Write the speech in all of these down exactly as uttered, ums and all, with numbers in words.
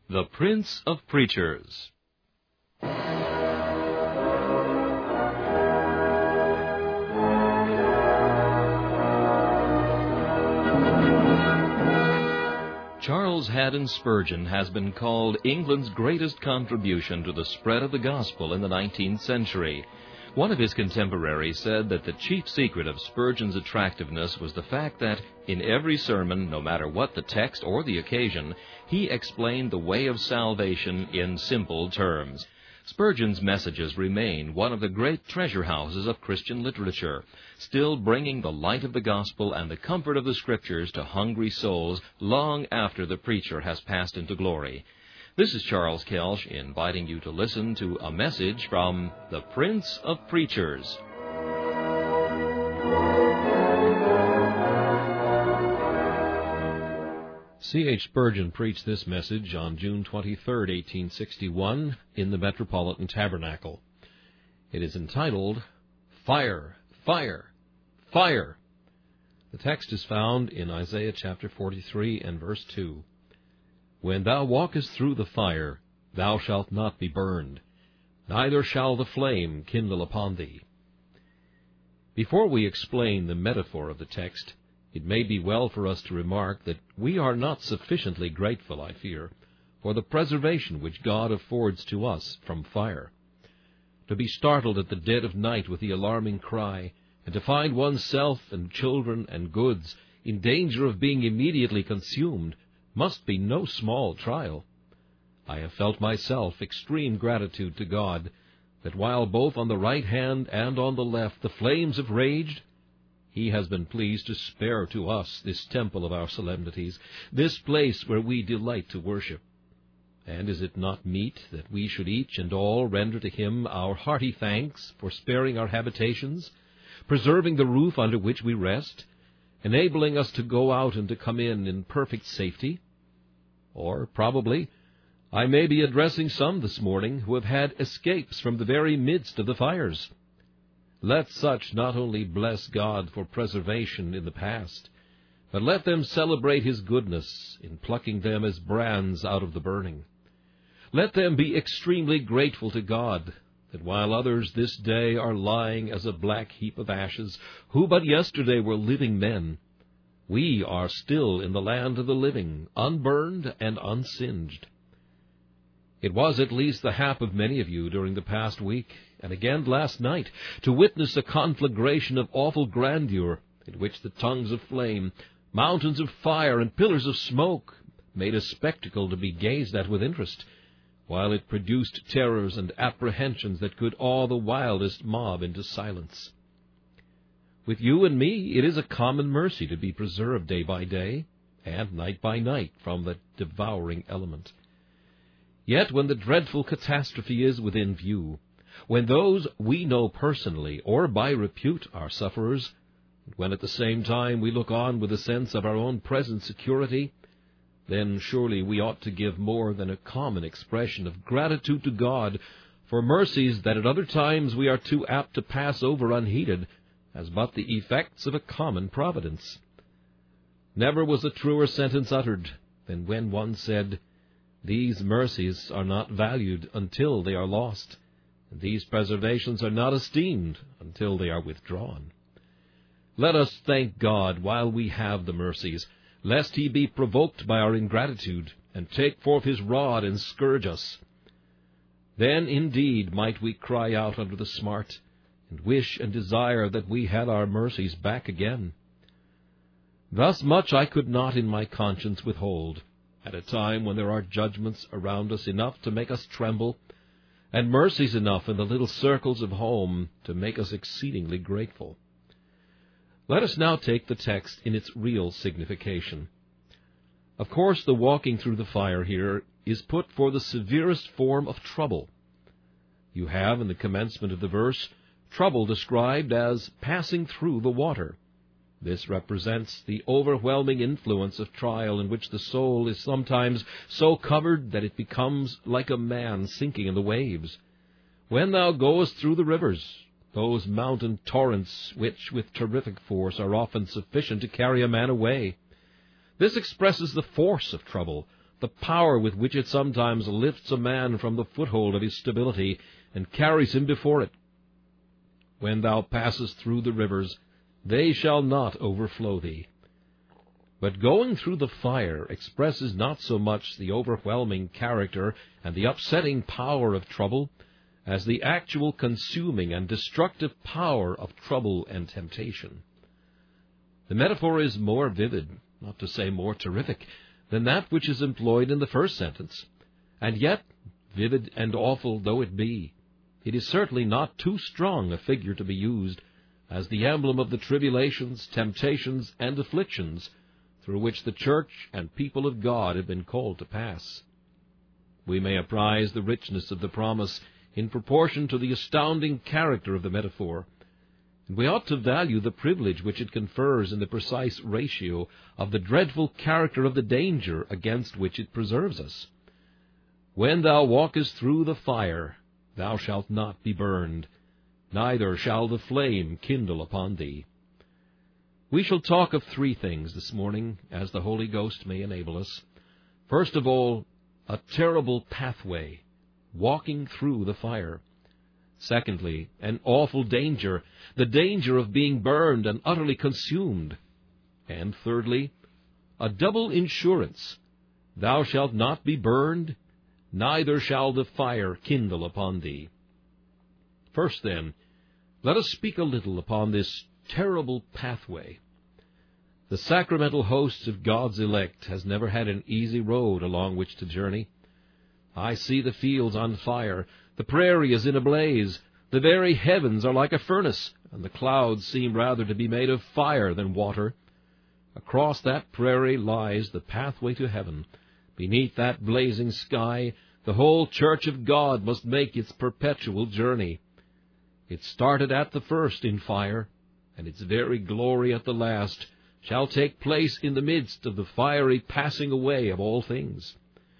The Prince of Preachers. Charles Haddon Spurgeon has been called England's greatest contribution to the spread of the gospel in the nineteenth century. One of his contemporaries said that the chief secret of Spurgeon's attractiveness was the fact that, in every sermon, no matter what the text or the occasion, he explained the way of salvation in simple terms. Spurgeon's messages remain one of the great treasure houses of Christian literature, still bringing the light of the gospel and the comfort of the Scriptures to hungry souls long after the preacher has passed into glory. This is Charles Kelsch inviting you to listen to a message from the Prince of Preachers. C H Spurgeon preached this message on June twenty-third, eighteen sixty-one, in the Metropolitan Tabernacle. It is entitled, Fire, Fire, Fire. The text is found in Isaiah chapter forty-three and verse two. When thou walkest through the fire, thou shalt not be burned, neither shall the flame kindle upon thee. Before we explain the metaphor of the text, it may be well for us to remark that we are not sufficiently grateful, I fear, for the preservation which God affords to us from fire. To be startled at the dead of night with the alarming cry, and to find oneself and children and goods in danger of being immediately consumed, must be no small trial. I have felt myself extreme gratitude to God, that while both on the right hand and on the left the flames have raged, He has been pleased to spare to us this temple of our solemnities, this place where we delight to worship. And is it not meet that we should each and all render to Him our hearty thanks for sparing our habitations, preserving the roof under which we rest, enabling us to go out and to come in in perfect safety? Or, probably, I may be addressing some this morning who have had escapes from the very midst of the fires. Let such not only bless God for preservation in the past, but let them celebrate His goodness in plucking them as brands out of the burning. Let them be extremely grateful to God that while others this day are lying as a black heap of ashes, who but yesterday were living men, we are still in the land of the living, unburned and unsinged. It was at least the hap of many of you during the past week, and again last night, to witness a conflagration of awful grandeur, in which the tongues of flame, mountains of fire, and pillars of smoke made a spectacle to be gazed at with interest, while it produced terrors and apprehensions that could awe the wildest mob into silence. With you and me, it is a common mercy to be preserved day by day, and night by night, from the devouring element. Yet when the dreadful catastrophe is within view, when those we know personally or by repute are sufferers, and when at the same time we look on with a sense of our own present security, then surely we ought to give more than a common expression of gratitude to God for mercies that at other times we are too apt to pass over unheeded, as but the effects of a common providence. Never was a truer sentence uttered than when one said, These mercies are not valued until they are lost, and these preservations are not esteemed until they are withdrawn. Let us thank God while we have the mercies, lest He be provoked by our ingratitude, and take forth His rod and scourge us. Then indeed might we cry out under the smart, and wish and desire that we had our mercies back again. Thus much I could not in my conscience withhold, at a time when there are judgments around us enough to make us tremble, and mercies enough in the little circles of home to make us exceedingly grateful. Let us now take the text in its real signification. Of course, the walking through the fire here is put for the severest form of trouble. You have, in the commencement of the verse, trouble described as passing through the water. This represents the overwhelming influence of trial in which the soul is sometimes so covered that it becomes like a man sinking in the waves. When thou goest through the rivers, those mountain torrents which with terrific force are often sufficient to carry a man away. This expresses the force of trouble, the power with which it sometimes lifts a man from the foothold of his stability and carries him before it. When thou passest through the rivers, they shall not overflow thee. But going through the fire expresses not so much the overwhelming character and the upsetting power of trouble as the actual consuming and destructive power of trouble and temptation. The metaphor is more vivid, not to say more terrific, than that which is employed in the first sentence, and yet, vivid and awful though it be, it is certainly not too strong a figure to be used as the emblem of the tribulations, temptations, and afflictions through which the church and people of God have been called to pass. We may appraise the richness of the promise in proportion to the astounding character of the metaphor, and we ought to value the privilege which it confers in the precise ratio of the dreadful character of the danger against which it preserves us. When thou walkest through the fire, thou shalt not be burned, neither shall the flame kindle upon thee. We shall talk of three things this morning, as the Holy Ghost may enable us. First of all, a terrible pathway, walking through the fire. Secondly, an awful danger, the danger of being burned and utterly consumed. And thirdly, a double insurance, thou shalt not be burned, neither shall the fire kindle upon thee. First, then, let us speak a little upon this terrible pathway. The sacramental host of God's elect has never had an easy road along which to journey. I see the fields on fire, the prairie is in a blaze, the very heavens are like a furnace, and the clouds seem rather to be made of fire than water. Across that prairie lies the pathway to heaven. Beneath that blazing sky, the whole Church of God must make its perpetual journey. It started at the first in fire, and its very glory at the last shall take place in the midst of the fiery passing away of all things.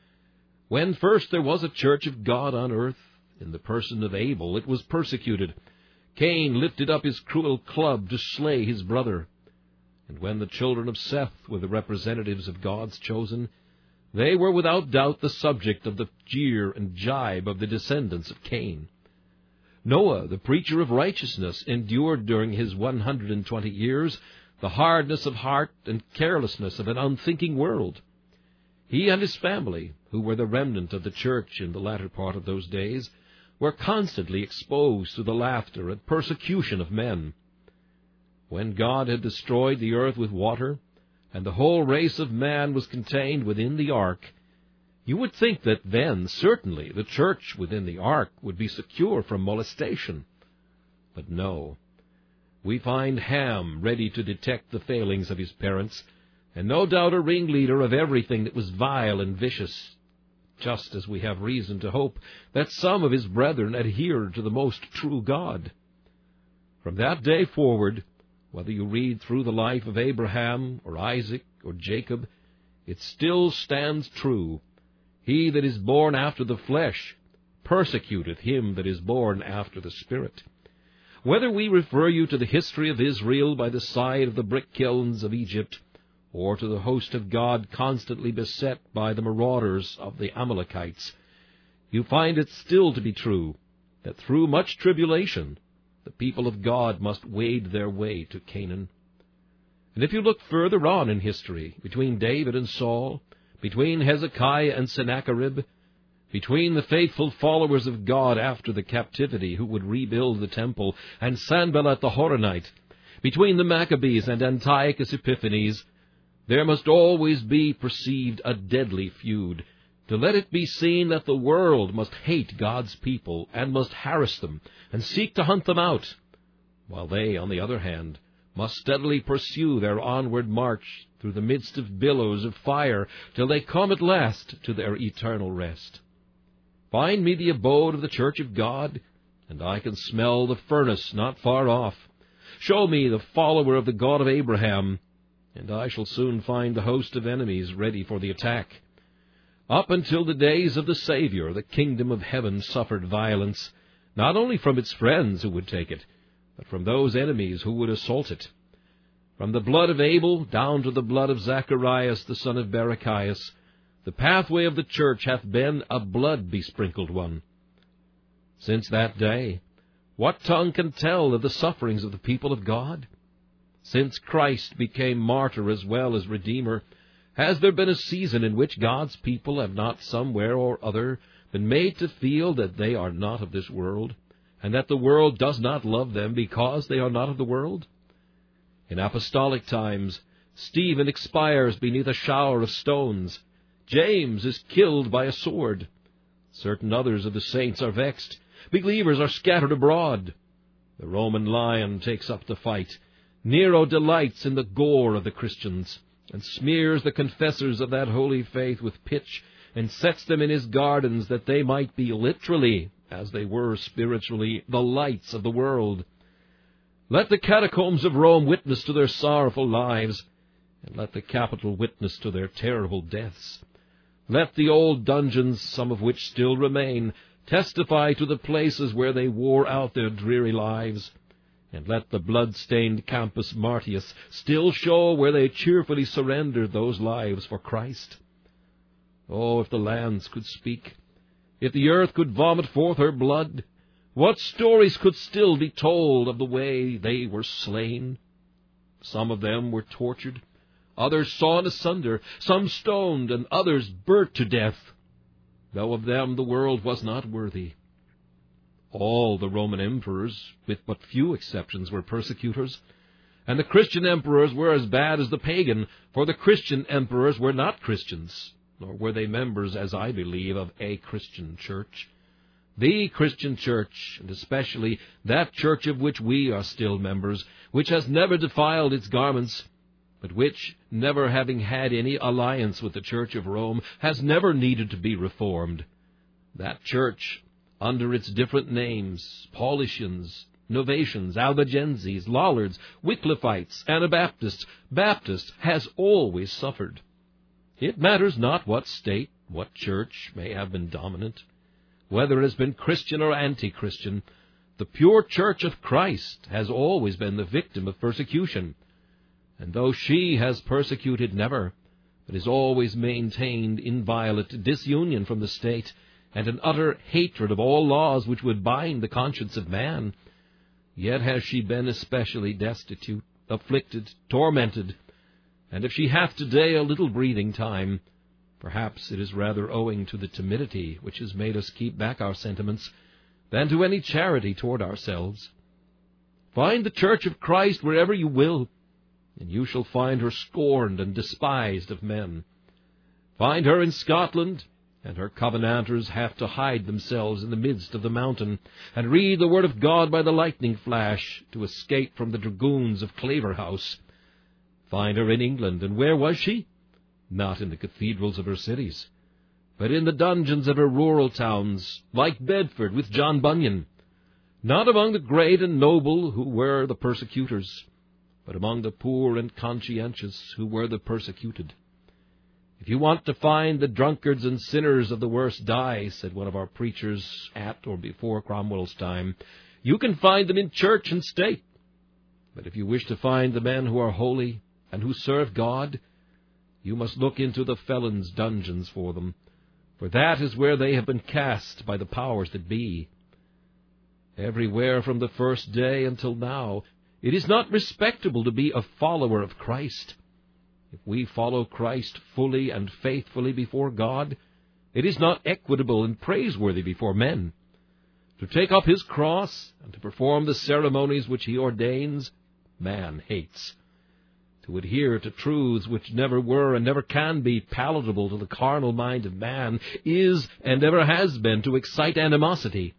When first there was a church of God on earth, in the person of Abel, it was persecuted. Cain lifted up his cruel club to slay his brother. And when the children of Seth were the representatives of God's chosen, they were without doubt the subject of the jeer and jibe of the descendants of Cain. Noah, the preacher of righteousness, endured during his one hundred and twenty years the hardness of heart and carelessness of an unthinking world. He and his family, who were the remnant of the church in the latter part of those days, were constantly exposed to the laughter and persecution of men. When God had destroyed the earth with water, and the whole race of man was contained within the ark, you would think that then, certainly, the church within the ark would be secure from molestation. But no. We find Ham ready to detect the failings of his parents, and no doubt a ringleader of everything that was vile and vicious, just as we have reason to hope that some of his brethren adhered to the most true God. From that day forward, whether you read through the life of Abraham or Isaac or Jacob, it still stands true. He that is born after the flesh persecuteth him that is born after the Spirit. Whether we refer you to the history of Israel by the side of the brick kilns of Egypt, or to the host of God constantly beset by the marauders of the Amalekites, you find it still to be true that through much tribulation the people of God must wade their way to Canaan. And if you look further on in history, between David and Saul, between Hezekiah and Sennacherib, between the faithful followers of God after the captivity who would rebuild the temple, and Sanballat the Horonite, between the Maccabees and Antiochus Epiphanes, there must always be perceived a deadly feud, to let it be seen that the world must hate God's people, and must harass them, and seek to hunt them out, while they, on the other hand, must steadily pursue their onward march through the midst of billows of fire, till they come at last to their eternal rest. Find me the abode of the Church of God, and I can smell the furnace not far off. Show me the follower of the God of Abraham, and I shall soon find the host of enemies ready for the attack. Up until the days of the Savior, the kingdom of heaven suffered violence, not only from its friends who would take it, but from those enemies who would assault it. From the blood of Abel down to the blood of Zacharias the son of Barachias, The pathway of the church hath been a blood-besprinkled one. Since that day, what tongue can tell of the sufferings of the people of God? Since Christ became martyr as well as Redeemer, has there been a season in which God's people have not somewhere or other been made to feel that they are not of this world, and that the world does not love them because they are not of the world? In apostolic times, Stephen expires beneath a shower of stones. James is killed by a sword. Certain others of the saints are vexed. Believers are scattered abroad. The Roman lion takes up the fight. Nero delights in the gore of the Christians, and smears the confessors of that holy faith with pitch, and sets them in his gardens that they might be literally, as they were spiritually, the lights of the world. Let the catacombs of Rome witness to their sorrowful lives, and let the Capitol witness to their terrible deaths. Let the old dungeons, some of which still remain, testify to the places where they wore out their dreary lives, and let the blood-stained Campus Martius still show where they cheerfully surrendered those lives for Christ. Oh, if the lands could speak, if the earth could vomit forth her blood, what stories could still be told of the way they were slain? Some of them were tortured, others sawn asunder, some stoned, and others burnt to death, though of them the world was not worthy. All the Roman emperors, with but few exceptions, were persecutors, and the Christian emperors were as bad as the pagan, for the Christian emperors were not Christians, nor were they members, as I believe, of a Christian church. The Christian church, and especially that church of which we are still members, which has never defiled its garments, but which, never having had any alliance with the Church of Rome, has never needed to be reformed. That church, under its different names, Paulicians, Novatians, Albigenses, Lollards, Wycliffites, Anabaptists, Baptists, has always suffered. It matters not what state, what church may have been dominant, whether it has been Christian or anti-Christian, the pure church of Christ has always been the victim of persecution. And though she has persecuted never, but has always maintained inviolate disunion from the state, and an utter hatred of all laws which would bind the conscience of man, yet has she been especially destitute, afflicted, tormented, and if she hath today a little breathing time, perhaps it is rather owing to the timidity which has made us keep back our sentiments, than to any charity toward ourselves. Find the Church of Christ wherever you will, and you shall find her scorned and despised of men. Find her in Scotland, and her Covenanters have to hide themselves in the midst of the mountain, and read the word of God by the lightning flash, to escape from the dragoons of Claverhouse. Find her in England, and where was she? Not in the cathedrals of her cities, but in the dungeons of her rural towns, like Bedford with John Bunyan. Not among the great and noble who were the persecutors, but among the poor and conscientious who were the persecuted. If you want to find the drunkards and sinners of the worst dye, said one of our preachers at or before Cromwell's time, you can find them in church and state. But if you wish to find the men who are holy and who serve God, you must look into the felons' dungeons for them, for that is where they have been cast by the powers that be. Everywhere from the first day until now, it is not respectable to be a follower of Christ. If we follow Christ fully and faithfully before God, it is not equitable and praiseworthy before men. To take up his cross and to perform the ceremonies which he ordains, man hates. To adhere to truths which never were and never can be palatable to the carnal mind of man is and ever has been to excite animosity.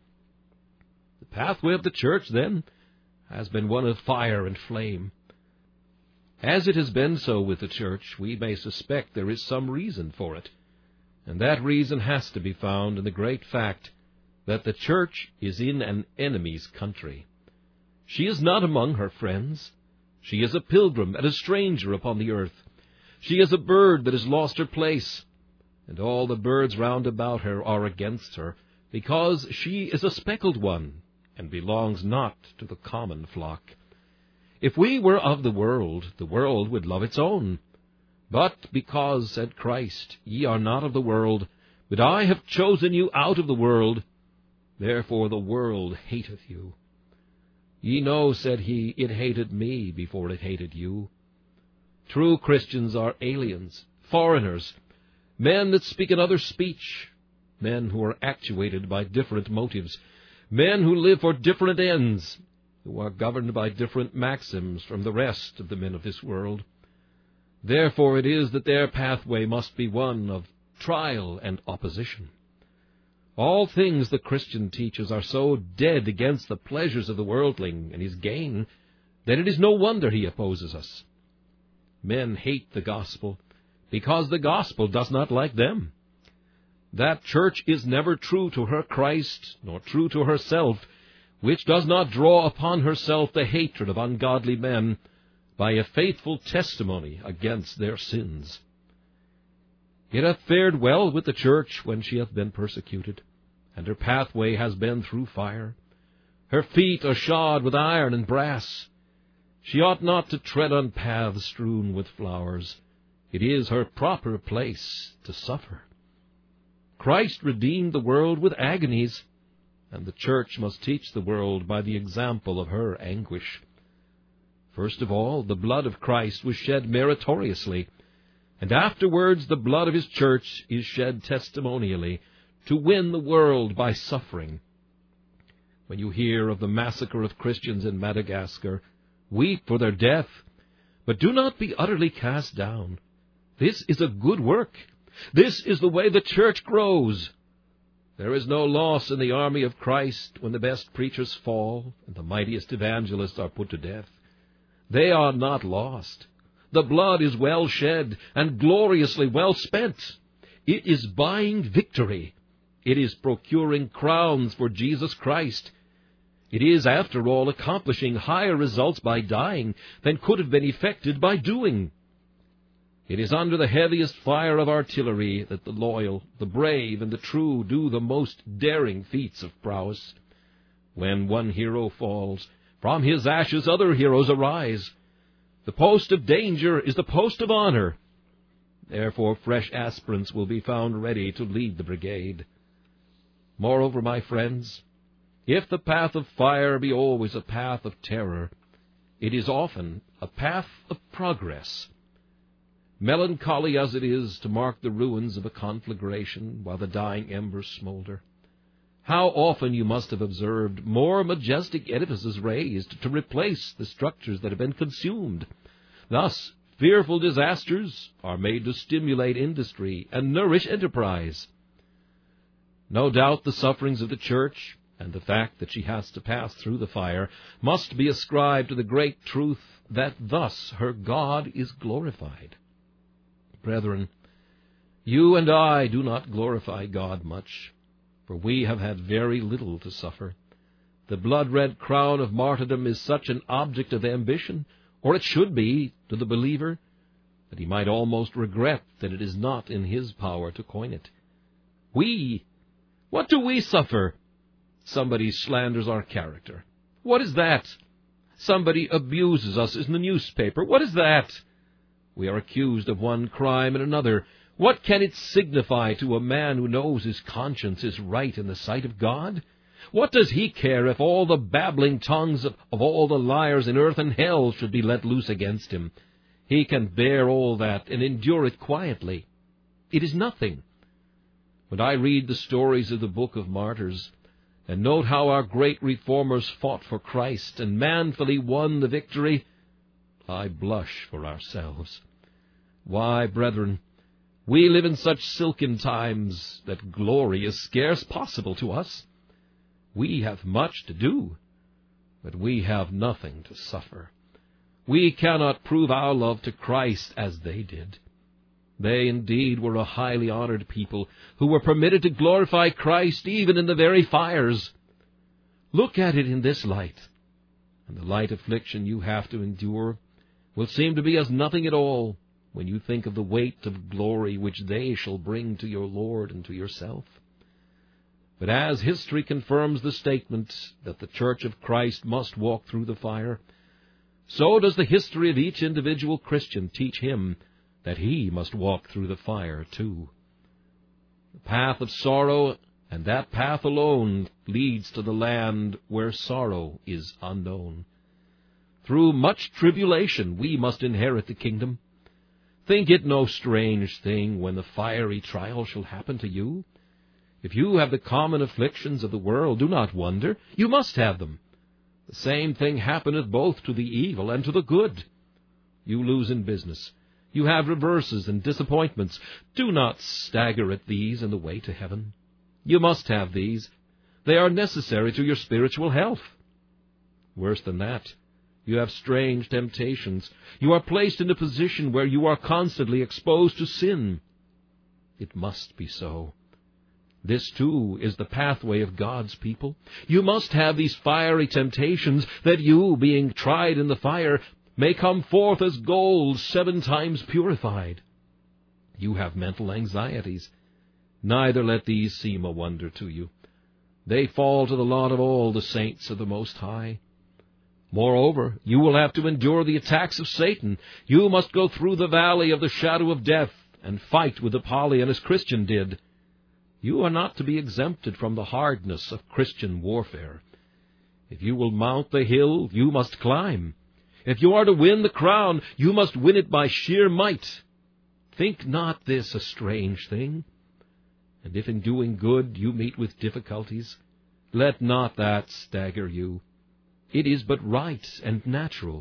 The pathway of the church, then, has been one of fire and flame. As it has been so with the church, we may suspect there is some reason for it, and that reason has to be found in the great fact that the church is in an enemy's country. She is not among her friends. She is a pilgrim and a stranger upon the earth. She is a bird that has lost her place, and all the birds round about her are against her, because she is a speckled one, and belongs not to the common flock. If we were of the world, the world would love its own. But because, said Christ, ye are not of the world, but I have chosen you out of the world, therefore the world hateth you. Ye know, said he, it hated me before it hated you. True Christians are aliens, foreigners, men that speak another speech, men who are actuated by different motives, men who live for different ends, who are governed by different maxims from the rest of the men of this world. Therefore it is that their pathway must be one of trial and opposition. All things the Christian teaches are so dead against the pleasures of the worldling and his gain that it is no wonder he opposes us. Men hate the gospel because the gospel does not like them. That church is never true to her Christ, nor true to herself, which does not draw upon herself the hatred of ungodly men by a faithful testimony against their sins. It hath fared well with the church when she hath been persecuted, and her pathway has been through fire. Her feet are shod with iron and brass. She ought not to tread on paths strewn with flowers. It is her proper place to suffer. Christ redeemed the world with agonies, and the church must teach the world by the example of her anguish. First of all, the blood of Christ was shed meritoriously, and afterwards the blood of his church is shed testimonially to win the world by suffering. When you hear of the massacre of Christians in Madagascar, weep for their death, but do not be utterly cast down. This is a good work. This is the way the church grows. There is no loss in the army of Christ when the best preachers fall and the mightiest evangelists are put to death. They are not lost. The blood is well shed and gloriously well spent. It is buying victory. It is procuring crowns for Jesus Christ. It is, after all, accomplishing higher results by dying than could have been effected by doing. It is under the heaviest fire of artillery that the loyal, the brave, and the true do the most daring feats of prowess. When one hero falls, from his ashes other heroes arise. The post of danger is the post of honor. Therefore fresh aspirants will be found ready to lead the brigade. Moreover, my friends, if the path of fire be always a path of terror, it is often a path of progress. Melancholy as it is to mark the ruins of a conflagration while the dying embers smolder, how often you must have observed more majestic edifices raised to replace the structures that have been consumed. Thus, fearful disasters are made to stimulate industry and nourish enterprise. No doubt the sufferings of the church, and the fact that she has to pass through the fire, must be ascribed to the great truth that thus her God is glorified. Brethren, you and I do not glorify God much, for we have had very little to suffer. The blood-red crown of martyrdom is such an object of ambition, or it should be, to the believer, that he might almost regret that it is not in his power to coin it. We, what do we suffer? Somebody slanders our character. What is that? Somebody abuses us in the newspaper. What is that? We are accused of one crime and another. What can it signify to a man who knows his conscience is right in the sight of God? What does he care if all the babbling tongues of, of all the liars in earth and hell should be let loose against him? He can bear all that and endure it quietly. It is nothing. When I read the stories of the Book of Martyrs, and note how our great reformers fought for Christ and manfully won the victory, I blush for ourselves. Why, brethren, we live in such silken times that glory is scarce possible to us. We have much to do, but we have nothing to suffer. We cannot prove our love to Christ as they did. They indeed were a highly honored people who were permitted to glorify Christ even in the very fires. Look at it in this light, and the light affliction you have to endure will seem to be as nothing at all when you think of the weight of glory which they shall bring to your Lord and to yourself. But as history confirms the statement that the Church of Christ must walk through the fire, so does the history of each individual Christian teach him that he must walk through the fire too. The path of sorrow, and that path alone, leads to the land where sorrow is unknown. Through much tribulation we must inherit the kingdom. Think it no strange thing when the fiery trial shall happen to you. If you have the common afflictions of the world, do not wonder. You must have them. The same thing happeneth both to the evil and to the good. You lose in business. You have reverses and disappointments. Do not stagger at these in the way to heaven. You must have these. They are necessary to your spiritual health. Worse than that, you have strange temptations. You are placed in a position where you are constantly exposed to sin. It must be so. This, too, is the pathway of God's people. You must have these fiery temptations, that you, being tried in the fire, may come forth as gold seven times purified. You have mental anxieties. Neither let these seem a wonder to you. They fall to the lot of all the saints of the Most High. Moreover, you will have to endure the attacks of Satan. You must go through the valley of the shadow of death, and fight with Apollyon as Christian did. You are not to be exempted from the hardness of Christian warfare. If you will mount the hill, you must climb. If you are to win the crown, you must win it by sheer might. Think not this a strange thing. And if in doing good you meet with difficulties, let not that stagger you. It is but right and natural.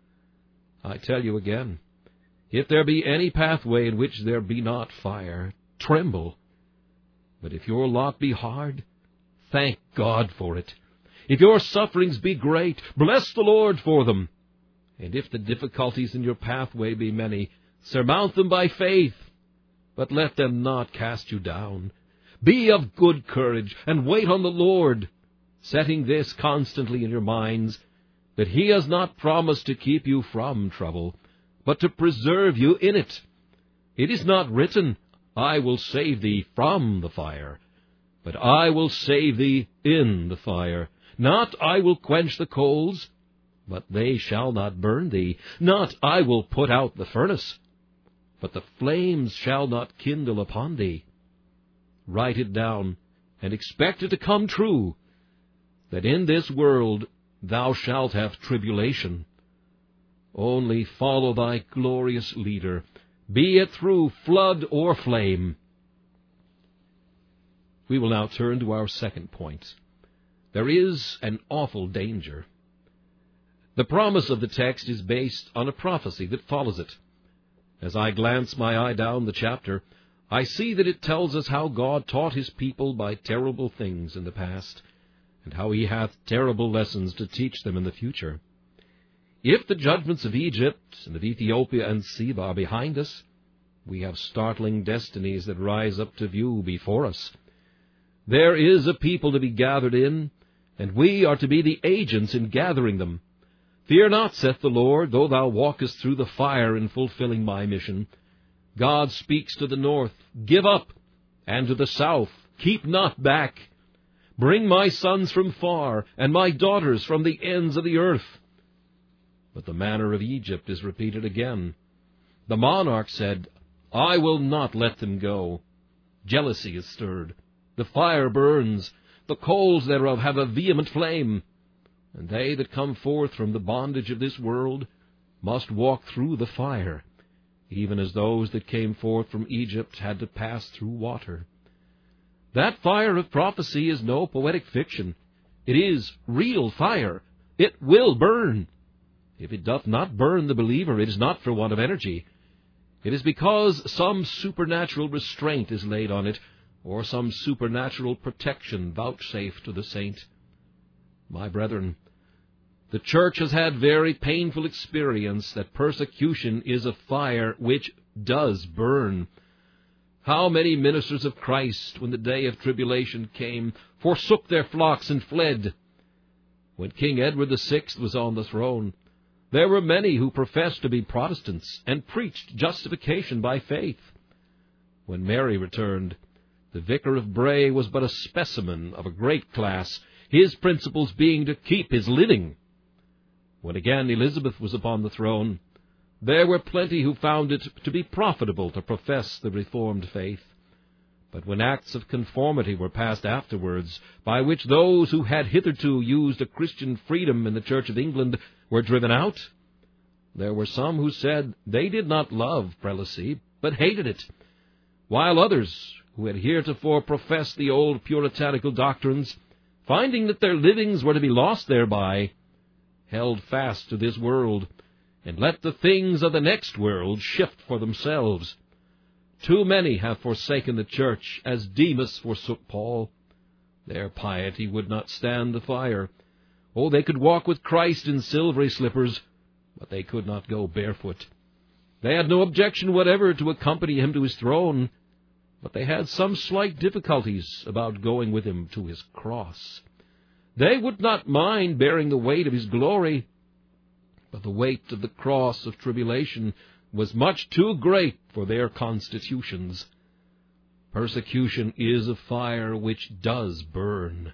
I tell you again, if there be any pathway in which there be not fire, tremble. But if your lot be hard, thank God for it. If your sufferings be great, bless the Lord for them. And if the difficulties in your pathway be many, surmount them by faith, but let them not cast you down. Be of good courage, and wait on the Lord, setting this constantly in your minds, that he has not promised to keep you from trouble, but to preserve you in it. It is not written, I will save thee from the fire, but I will save thee in the fire. Not I will quench the coals, but they shall not burn thee. Not I will put out the furnace, but the flames shall not kindle upon thee. Write it down, and expect it to come true, that in this world thou shalt have tribulation. Only follow thy glorious leader, be it through flood or flame. We will now turn to our second point. There is an awful danger. The promise of the text is based on a prophecy that follows it. As I glance my eye down the chapter, I see that it tells us how God taught his people by terrible things in the past, and how he hath terrible lessons to teach them in the future. If the judgments of Egypt and of Ethiopia and Seba are behind us, we have startling destinies that rise up to view before us. There is a people to be gathered in, and we are to be the agents in gathering them. Fear not, saith the Lord, though thou walkest through the fire in fulfilling my mission. God speaks to the north, give up, and to the south, keep not back. Bring my sons from far, and my daughters from the ends of the earth. But the manner of Egypt is repeated again. The monarch said, I will not let them go. Jealousy is stirred. The fire burns. The coals thereof have a vehement flame. And they that come forth from the bondage of this world must walk through the fire, even as those that came forth from Egypt had to pass through water. That fire of prophecy is no poetic fiction. It is real fire. It will burn. If it doth not burn the believer, it is not for want of energy. It is because some supernatural restraint is laid on it, or some supernatural protection vouchsafed to the saint. My brethren, the church has had very painful experience that persecution is a fire which does burn. How many ministers of Christ, when the day of tribulation came, forsook their flocks and fled? When King Edward the Sixth was on the throne, there were many who professed to be Protestants and preached justification by faith. When Mary returned, the Vicar of Bray was but a specimen of a great class, his principles being to keep his living. When again Elizabeth was upon the throne, There were plenty who found it to be profitable to profess the Reformed faith. But when acts of conformity were passed afterwards, by which those who had hitherto used a Christian freedom in the Church of England were driven out, there were some who said they did not love prelacy, but hated it, while others, who had heretofore professed the old puritanical doctrines, finding that their livings were to be lost thereby, held fast to this world, and let the things of the next world shift for themselves. Too many have forsaken the church, as Demas forsook Paul. Their piety would not stand the fire. Oh, they could walk with Christ in silvery slippers, but they could not go barefoot. They had no objection whatever to accompany him to his throne, but they had some slight difficulties about going with him to his cross. They would not mind bearing the weight of his glory, but the weight of the cross of tribulation was much too great for their constitutions. Persecution is a fire which does burn.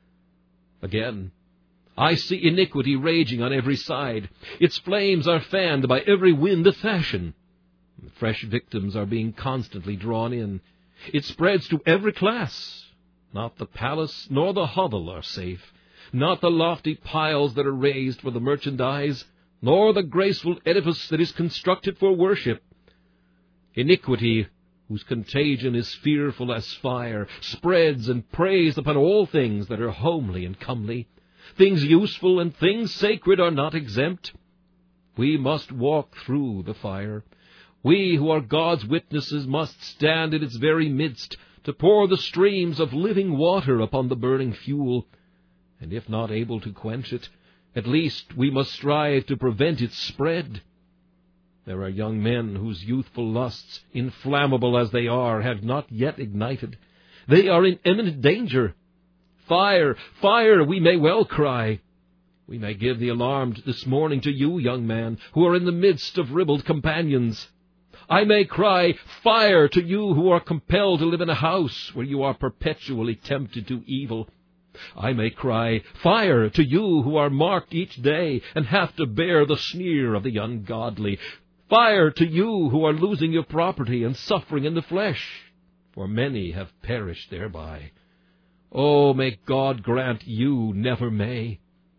Again, I see iniquity raging on every side. Its flames are fanned by every wind of fashion. Fresh victims are being constantly drawn in. It spreads to every class. Not the palace nor the hovel are safe, not the lofty piles that are raised for the merchandise, nor the graceful edifice that is constructed for worship. Iniquity, whose contagion is fearful as fire, spreads and preys upon all things that are homely and comely. Things useful and things sacred are not exempt. We must walk through the fire. We who are God's witnesses must stand in its very midst to pour the streams of living water upon the burning fuel, and if not able to quench it, at least we must strive to prevent its spread. There are young men whose youthful lusts, inflammable as they are, have not yet ignited. They are in imminent danger. Fire, fire, we may well cry. We may give the alarm this morning to you, young man, who are in the midst of ribald companions. I may cry, fire, to you who are compelled to live in a house where you are perpetually tempted to evil. I may cry, fire, to you who are marked each day and have to bear the sneer of the ungodly. Fire to you who are losing your property and suffering in the flesh, for many have perished thereby. Oh, may God grant you never may.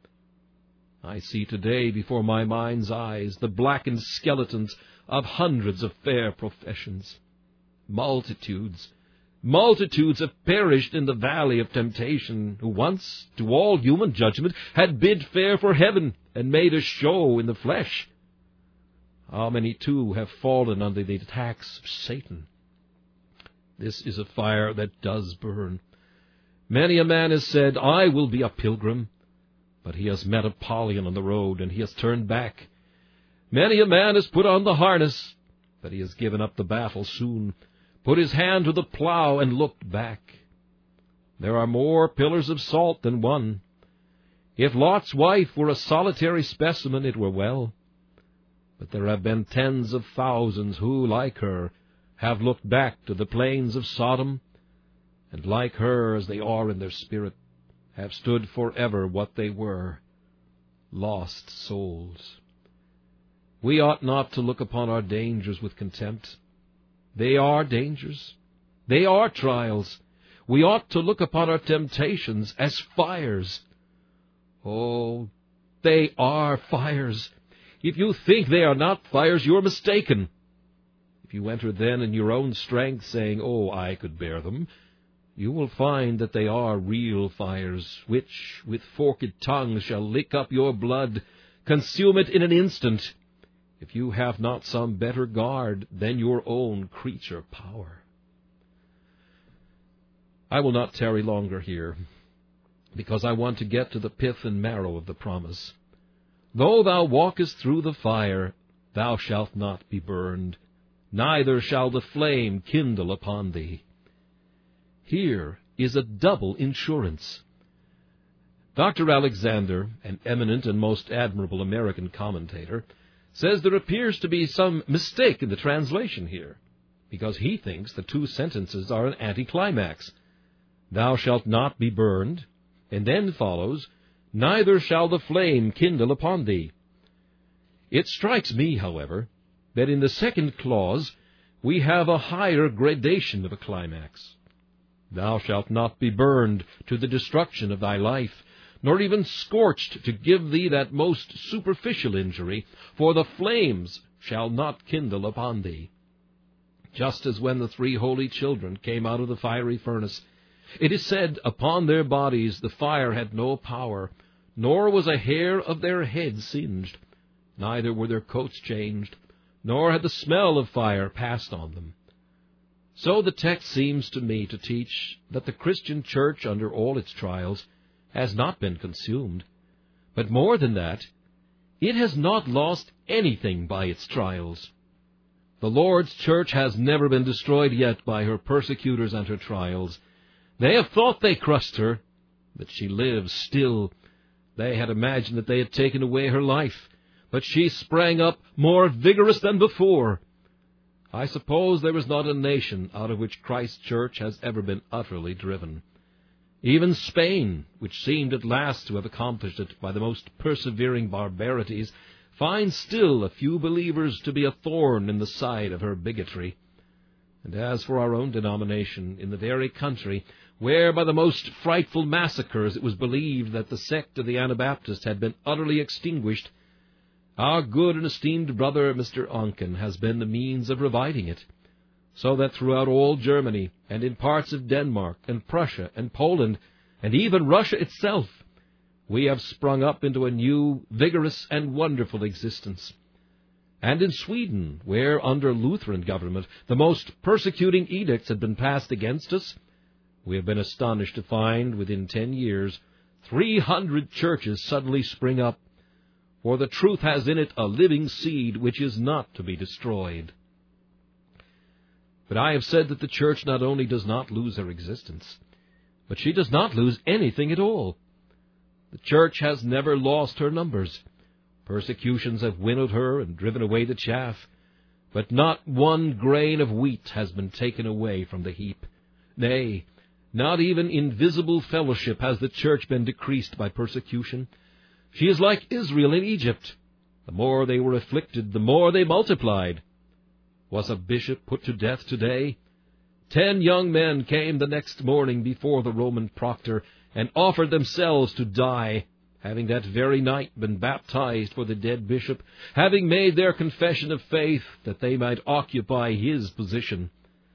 I see today before my mind's eyes the blackened skeletons of hundreds of fair professions. Multitudes, multitudes have perished in the valley of temptation, who once, to all human judgment, had bid fair for heaven and made a show in the flesh. How many, too, have fallen under the attacks of Satan? This is a fire that does burn. Many a man has said, I will be a pilgrim, but he has met Apollyon on the road, and he has turned back. Many a man has put on the harness, but he has given up the battle soon, put his hand to the plow, and looked back. There are more pillars of salt than one. If Lot's wife were a solitary specimen, it were well. But there have been tens of thousands who, like her, have looked back to the plains of Sodom, and like her, as they are in their spirit, have stood forever what they were, lost souls. We ought not to look upon our dangers with contempt. They are dangers. They are trials. We ought to look upon our temptations as fires. Oh, they are fires. If you think they are not fires, you are mistaken. If you enter then in your own strength, saying, oh, I could bear them, you will find that they are real fires, which, with forked tongues, shall lick up your blood, consume it in an instant, if you have not some better guard than your own creature power. I will not tarry longer here, because I want to get to the pith and marrow of the promise. Though thou walkest through the fire, thou shalt not be burned, neither shall the flame kindle upon thee. Here is a double insurance. Doctor Alexander, an eminent and most admirable American commentator, says there appears to be some mistake in the translation here, because he thinks the two sentences are an anticlimax. Thou shalt not be burned, and then follows, neither shall the flame kindle upon thee. It strikes me, however, that in the second clause we have a higher gradation of a climax. Thou shalt not be burned to the destruction of thy life, nor even scorched to give thee that most superficial injury, for the flames shall not kindle upon thee. Just as when the three holy children came out of the fiery furnace, it is said, upon their bodies the fire had no power, nor was a hair of their heads singed, neither were their coats changed, nor had the smell of fire passed on them. So the text seems to me to teach that the Christian church, under all its trials, has not been consumed. But more than that, it has not lost anything by its trials. The Lord's church has never been destroyed yet by her persecutors and her trials. They have thought they crushed her, but she lives still. They had imagined that they had taken away her life, but she sprang up more vigorous than before. I suppose there is not a nation out of which Christ's church has ever been utterly driven. Even Spain, which seemed at last to have accomplished it by the most persevering barbarities, finds still a few believers to be a thorn in the side of her bigotry. And as for our own denomination, in the very country where by the most frightful massacres it was believed that the sect of the Anabaptists had been utterly extinguished, our good and esteemed brother Mister Oncken has been the means of reviving it, so that throughout all Germany, and in parts of Denmark, and Prussia, and Poland, and even Russia itself, we have sprung up into a new, vigorous, and wonderful existence. And in Sweden, where under Lutheran government the most persecuting edicts had been passed against us, we have been astonished to find, within ten years, three hundred churches suddenly spring up, for the truth has in it a living seed which is not to be destroyed. But I have said that the church not only does not lose her existence, but she does not lose anything at all. The church has never lost her numbers. Persecutions have winnowed her and driven away the chaff, but not one grain of wheat has been taken away from the heap. Nay, not even in visible fellowship has the church been decreased by persecution. She is like Israel in Egypt. The more they were afflicted, the more they multiplied. Was a bishop put to death today? Ten young men came the next morning before the Roman proctor and offered themselves to die, having that very night been baptized for the dead bishop, having made their confession of faith that they might occupy his position.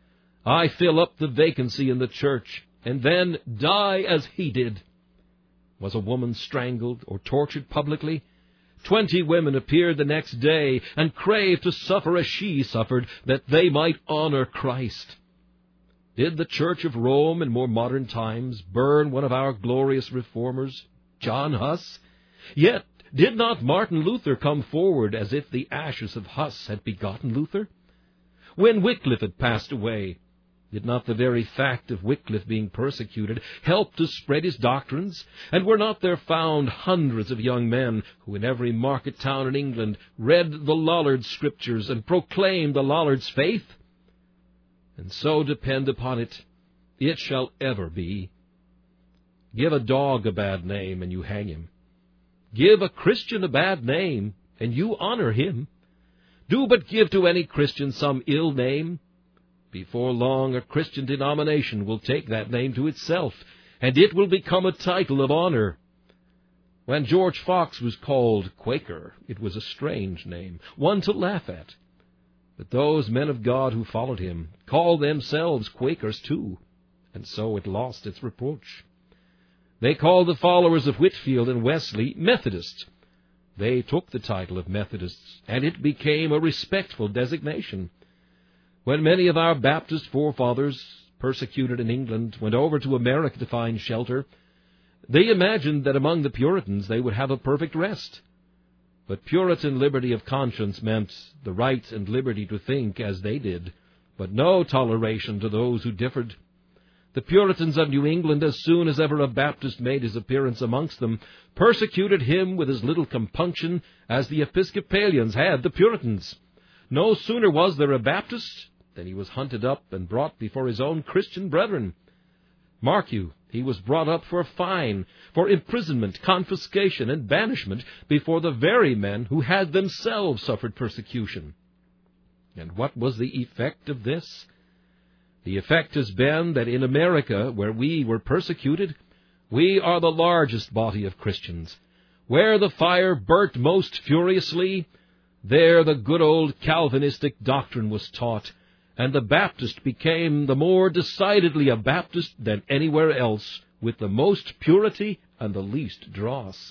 I fill up the vacancy in the church, and then die as he did. Was a woman strangled or tortured publicly? Twenty women appeared the next day and craved to suffer as she suffered, that they might honor Christ. Did the Church of Rome in more modern times burn one of our glorious reformers, John Huss? Yet did not Martin Luther come forward as if the ashes of Huss had begotten Luther? When Wycliffe had passed away, did not the very fact of Wycliffe being persecuted help to spread his doctrines? And were not there found hundreds of young men who in every market town in England read the Lollards' Scriptures and proclaimed the Lollards' faith? And so depend upon it, it shall ever be. Give a dog a bad name, and you hang him. Give a Christian a bad name, and you honor him. Do but give to any Christian some ill name. Before long, a Christian denomination will take that name to itself, and it will become a title of honor. When George Fox was called Quaker, it was a strange name, one to laugh at. But those men of God who followed him called themselves Quakers too, and so it lost its reproach. They called the followers of Whitefield and Wesley Methodists. They took the title of Methodists, and it became a respectful designation. When many of our Baptist forefathers, persecuted in England, went over to America to find shelter, they imagined that among the Puritans they would have a perfect rest. But Puritan liberty of conscience meant the right and liberty to think as they did, but no toleration to those who differed. The Puritans of New England, as soon as ever a Baptist made his appearance amongst them, persecuted him with as little compunction as the Episcopalians had the Puritans. No sooner was there a Baptist than he was hunted up and brought before his own Christian brethren. Mark you, he was brought up for a fine, for imprisonment, confiscation, and banishment before the very men who had themselves suffered persecution. And what was the effect of this? The effect has been that in America, where we were persecuted, we are the largest body of Christians. Where the fire burnt most furiously, there the good old Calvinistic doctrine was taught, and the Baptist became the more decidedly a Baptist than anywhere else, with the most purity and the least dross.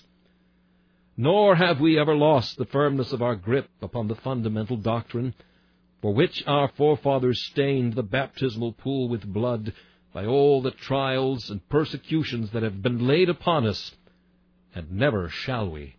Nor have we ever lost the firmness of our grip upon the fundamental doctrine, for which our forefathers stained the baptismal pool with blood by all the trials and persecutions that have been laid upon us, and never shall we.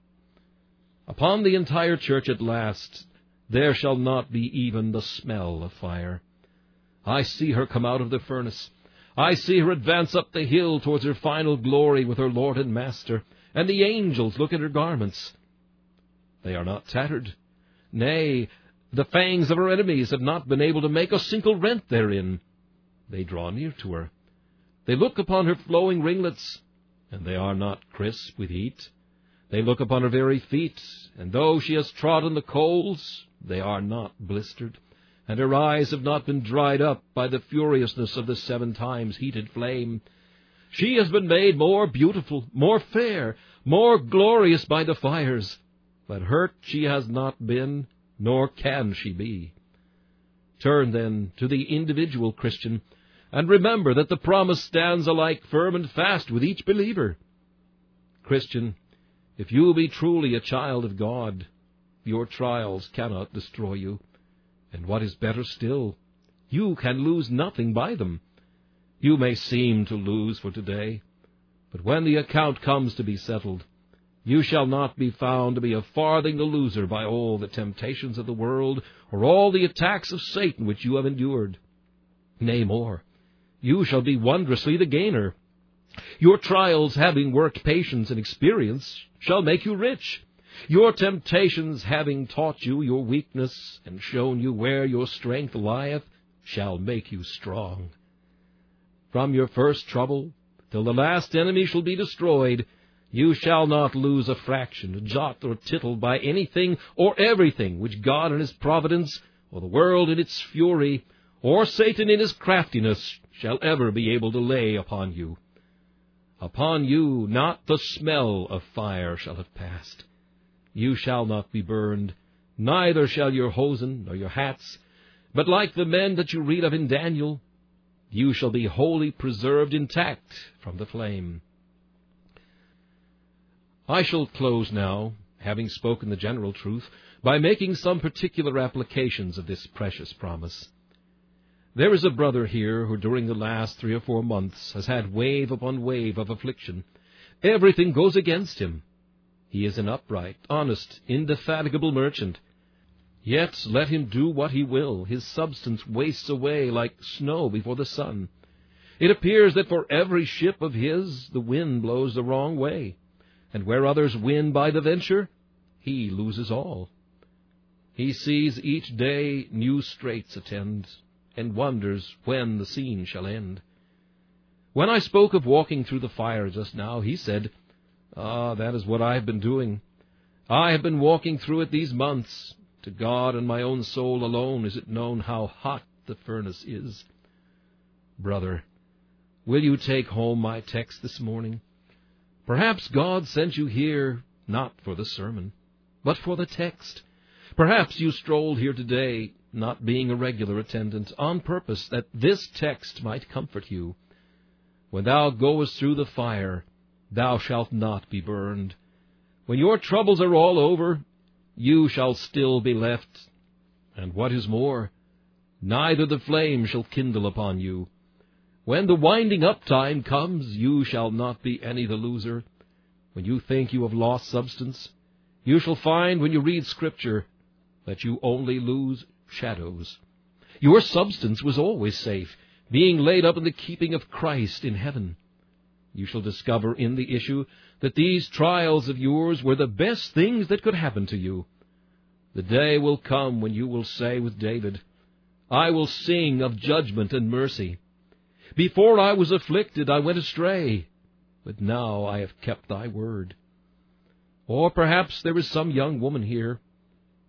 Upon the entire church at last there shall not be even the smell of fire. I see her come out of the furnace. I see her advance up the hill towards her final glory with her Lord and Master, and the angels look at her garments. They are not tattered. Nay, the fangs of her enemies have not been able to make a single rent therein. They draw near to her. They look upon her flowing ringlets, and they are not crisp with heat. They look upon her very feet, and though she has trodden the coals, they are not blistered, and her eyes have not been dried up by the furiousness of the seven times heated flame. She has been made more beautiful, more fair, more glorious by the fires, but hurt she has not been, nor can she be. Turn, then, to the individual Christian, and remember that the promise stands alike firm and fast with each believer. Christian, if you be truly a child of God, your trials cannot destroy you. And what is better still, you can lose nothing by them. You may seem to lose for today, but when the account comes to be settled, you shall not be found to be a farthing the loser by all the temptations of the world or all the attacks of Satan which you have endured. Nay, more, you shall be wondrously the gainer. Your trials, having worked patience and experience, shall make you rich. Your temptations, having taught you your weakness and shown you where your strength lieth, shall make you strong. From your first trouble till the last enemy shall be destroyed, you shall not lose a fraction, a jot or tittle by anything or everything which God in his providence, or the world in its fury, or Satan in his craftiness shall ever be able to lay upon you. Upon you not the smell of fire shall have passed. You shall not be burned, neither shall your hosen nor your hats, but like the men that you read of in Daniel, you shall be wholly preserved intact from the flame. I shall close now, having spoken the general truth, by making some particular applications of this precious promise. There is a brother here who during the last three or four months has had wave upon wave of affliction. Everything goes against him. He is an upright, honest, indefatigable merchant. Yet let him do what he will, his substance wastes away like snow before the sun. It appears that for every ship of his the wind blows the wrong way, and where others win by the venture, he loses all. He sees each day new straits attend, and wonders when the scene shall end. When I spoke of walking through the fire just now, he said, "Ah, that is what I have been doing. I have been walking through it these months. To God and my own soul alone is it known how hot the furnace is." Brother, will you take home my text this morning? Perhaps God sent you here not for the sermon, but for the text. Perhaps you strolled here today, not being a regular attendant, on purpose that this text might comfort you. When thou goest through the fire, thou shalt not be burned. When your troubles are all over, you shall still be left. And what is more, neither the flame shall kindle upon you. When the winding up time comes, you shall not be any the loser. When you think you have lost substance, you shall find when you read Scripture that you only lose shadows. Your substance was always safe, being laid up in the keeping of Christ in heaven. You shall discover in the issue that these trials of yours were the best things that could happen to you. The day will come when you will say with David, "I will sing of judgment and mercy. Before I was afflicted, I went astray, but now I have kept thy word." Or perhaps there is some young woman here.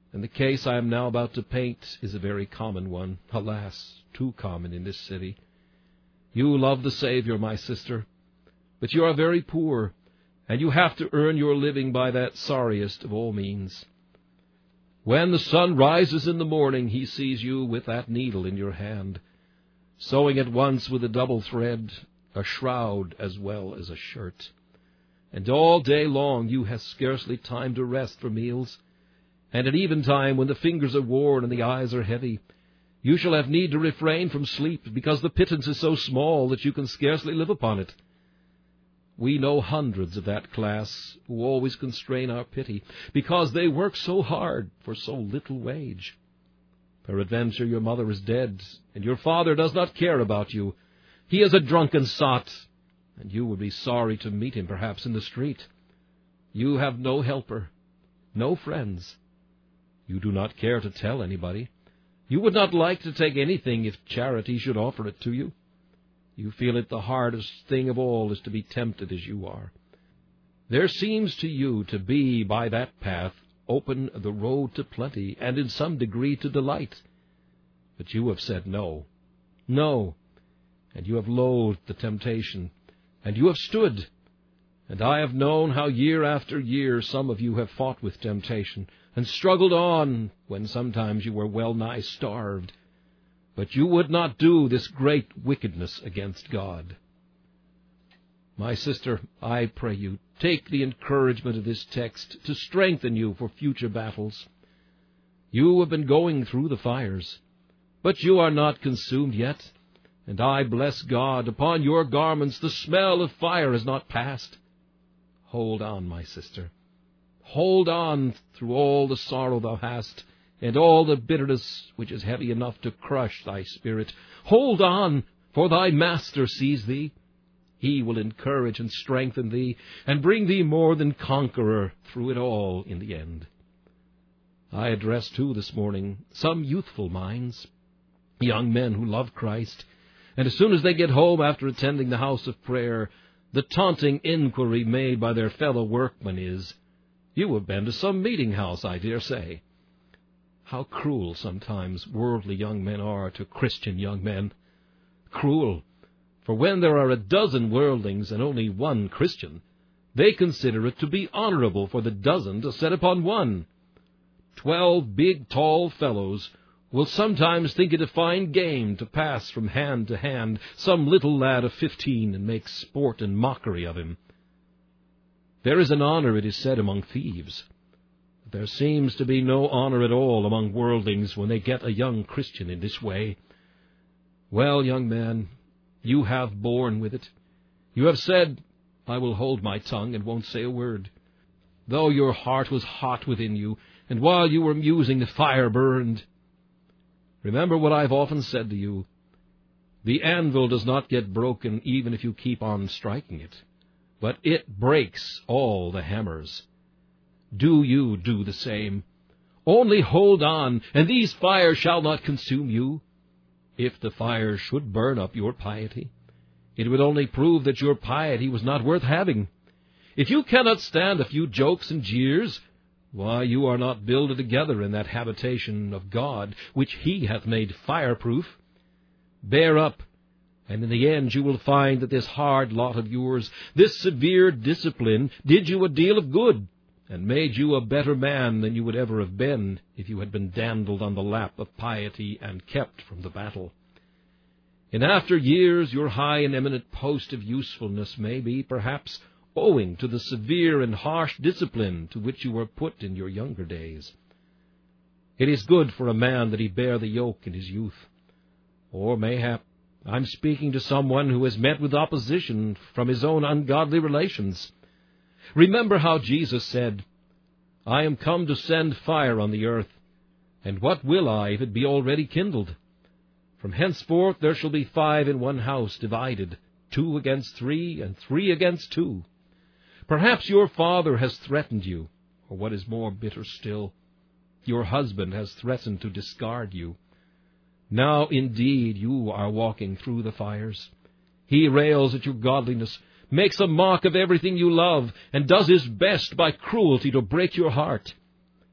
And the case I am now about to paint is a very common one, alas, too common in this city. You love the Savior, my sister, but you are very poor, and you have to earn your living by that sorriest of all means. When the sun rises in the morning, he sees you with that needle in your hand, sewing at once with a double thread a shroud as well as a shirt. And all day long you have scarcely time to rest for meals, and at eventime, when the fingers are worn and the eyes are heavy, you shall have need to refrain from sleep, because the pittance is so small that you can scarcely live upon it. We know hundreds of that class who always constrain our pity, because they work so hard for so little wage. Peradventure your mother is dead, and your father does not care about you. He is a drunken sot, and you would be sorry to meet him perhaps in the street. You have no helper, no friends. You do not care to tell anybody. You would not like to take anything if charity should offer it to you. You feel it the hardest thing of all is to be tempted as you are. There seems to you to be, by that path, open the road to plenty, and in some degree to delight. But you have said no, no, and you have loathed the temptation, and you have stood. And I have known how year after year some of you have fought with temptation, and struggled on when sometimes you were well nigh starved. But you would not do this great wickedness against God. My sister, I pray you, take the encouragement of this text to strengthen you for future battles. You have been going through the fires, but you are not consumed yet, and I bless God, upon your garments the smell of fire has not passed. Hold on, my sister. Hold on through all the sorrow thou hast, and all the bitterness which is heavy enough to crush thy spirit. Hold on, for thy Master sees thee. He will encourage and strengthen thee, and bring thee more than conqueror through it all in the end. I address, too, this morning, some youthful minds, young men who love Christ, and as soon as they get home after attending the house of prayer, the taunting inquiry made by their fellow workmen is, "You have been to some meeting-house, I dare say." How cruel sometimes worldly young men are to Christian young men. Cruel, for when there are a dozen worldlings and only one Christian, they consider it to be honorable for the dozen to set upon one. Twelve big, tall fellows will sometimes think it a fine game to pass from hand to hand some little lad of fifteen and make sport and mockery of him. There is an honor, it is said, among thieves. But there seems to be no honor at all among worldlings when they get a young Christian in this way. Well, young man, you have borne with it. You have said, "I will hold my tongue and won't say a word." Though your heart was hot within you, and while you were musing the fire burned. Remember what I've often said to you. The anvil does not get broken even if you keep on striking it, but it breaks all the hammers. Do you do the same. Only hold on, and these fires shall not consume you. If the fire should burn up your piety, it would only prove that your piety was not worth having. If you cannot stand a few jokes and jeers, why, you are not builded together in that habitation of God, which he hath made fireproof. Bear up, and in the end you will find that this hard lot of yours, this severe discipline, did you a deal of good, and made you a better man than you would ever have been if you had been dandled on the lap of piety and kept from the battle. In after years your high and eminent post of usefulness may be, perhaps, owing to the severe and harsh discipline to which you were put in your younger days. It is good for a man that he bear the yoke in his youth. Or mayhap I'm speaking to someone who has met with opposition from his own ungodly relations. Remember how Jesus said, "I am come to send fire on the earth, and what will I if it be already kindled? From henceforth there shall be five in one house divided, two against three, and three against two." Perhaps your father has threatened you, or what is more bitter still, your husband has threatened to discard you. Now indeed you are walking through the fires. He rails at your godliness, makes a mock of everything you love, and does his best by cruelty to break your heart.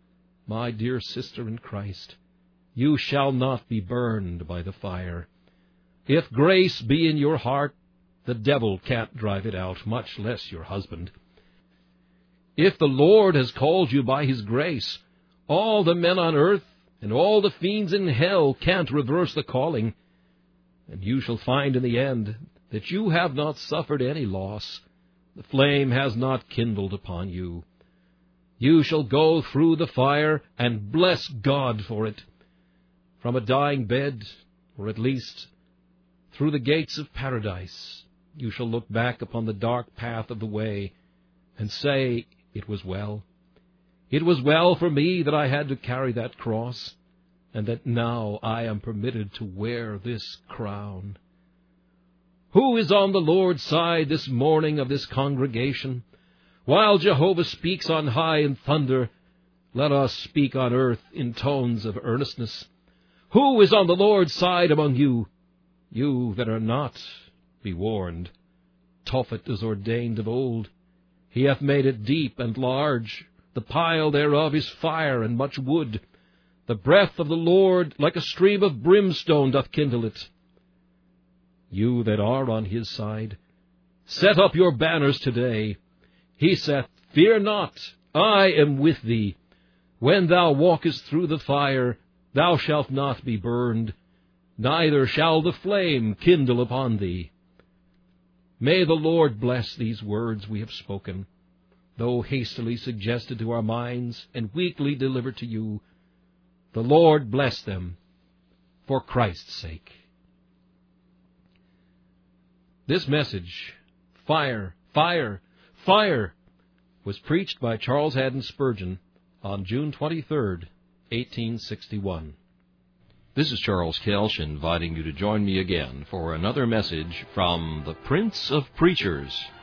my dear sister in Christ, you shall not be burned by the fire. If grace be in your heart, the devil can't drive it out, much less your husband. If the Lord has called you by his grace, all the men on earth and all the fiends in hell can't reverse the calling, and you shall find in the end that you have not suffered any loss. The flame has not kindled upon you. You shall go through the fire and bless God for it. From a dying bed, or at least through the gates of paradise, you shall look back upon the dark path of the way and say, it was well. It was well for me that I had to carry that cross, and that now I am permitted to wear this crown. Who is on the Lord's side this morning of this congregation? While Jehovah speaks on high in thunder, let us speak on earth in tones of earnestness. Who is on the Lord's side among you? You that are not, be warned. Tophet is ordained of old. He hath made it deep and large. The pile thereof is fire and much wood. The breath of the Lord, like a stream of brimstone, doth kindle it. You that are on his side, set up your banners today. He saith, Fear not, I am with thee. When thou walkest through the fire, thou shalt not be burned, neither shall the flame kindle upon thee. May the Lord bless these words we have spoken, though hastily suggested to our minds and weakly delivered to you. The Lord bless them for Christ's sake. This message, Fire, Fire, Fire, was preached by Charles Haddon Spurgeon on June twenty-third, eighteen sixty-one. This is Charles Kelsch inviting you to join me again for another message from the Prince of Preachers.